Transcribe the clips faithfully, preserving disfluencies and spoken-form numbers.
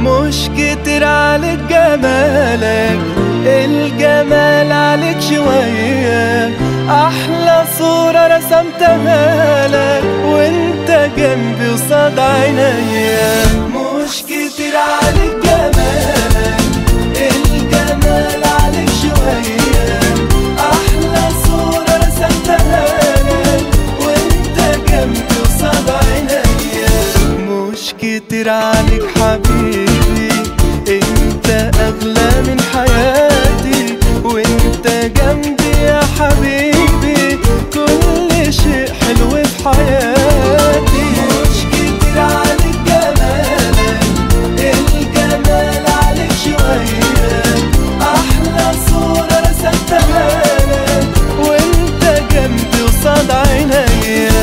مش كتير عليك جمالك، الجمال عليك شوية. أحلى صورة رسمتها لك وانت جنبي وصاد عينيا. مش كتير عليك جمالك، الجمال عليك شوية. أحلى صورة رسمتها لك وانت جنبي وصاد عينيا. مش كتير عليك حبيبي، انت اغلى من حياتي وانت جنبي يا حبيبي. كل شيء حلو في حياتي. مش كتير عليك جمالك، الجمال عليك شوية. احلى صورة رسمتها لك وانت جنبي وصاد عينيا.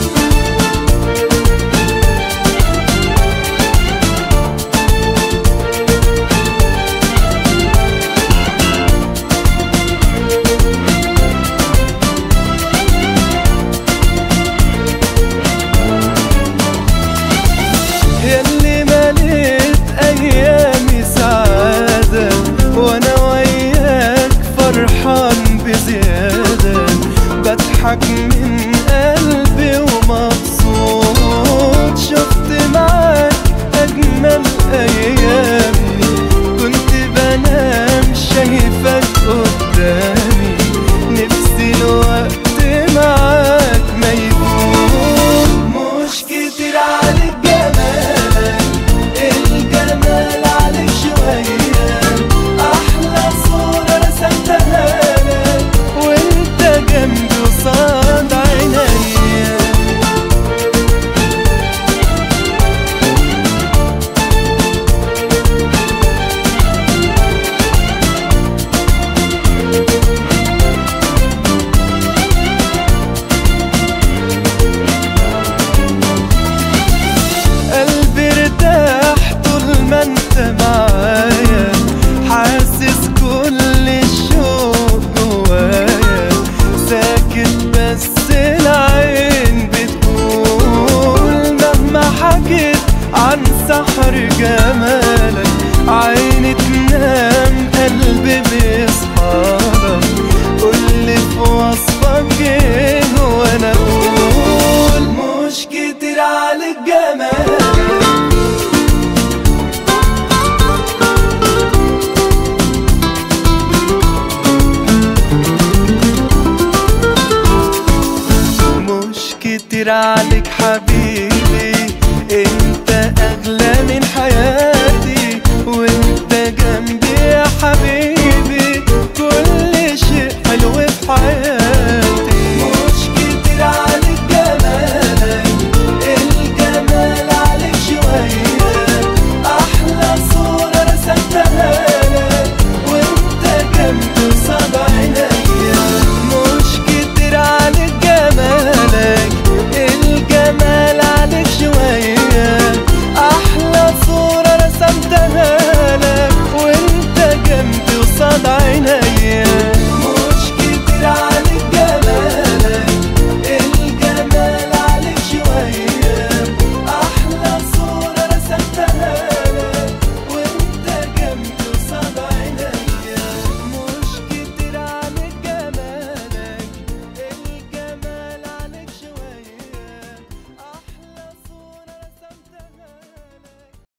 ياللي مليت أيامي سعادة وأنا وياك فرحان بزيادة. بضحك من قلبي ومبسوط، شفت معاك أجمل أيامي. كنت بنام شايفك قدامي، نفسي الوقت معاك ما يفوت. مش كتير عليك جمالك، الجمال عليك شوية. أحلى صورة رسمتها لك وانت جنبي وصاد عينيا. قلبي ارتاح طول ما انت معايا، حاسس كل الشوق جوايا. ساكت بس العين بتقول، مهما حكيت عن سحر جمالك. عيني تنام قلبي بيصحالك، قولي في وصفك ايه وانا اقول. مش كتير عليك جمالك، مش كتير عليك حبيبي. انت اغلى من حياتي وانت جنبي يا حبيبي. كل شيء حلو في حياتي.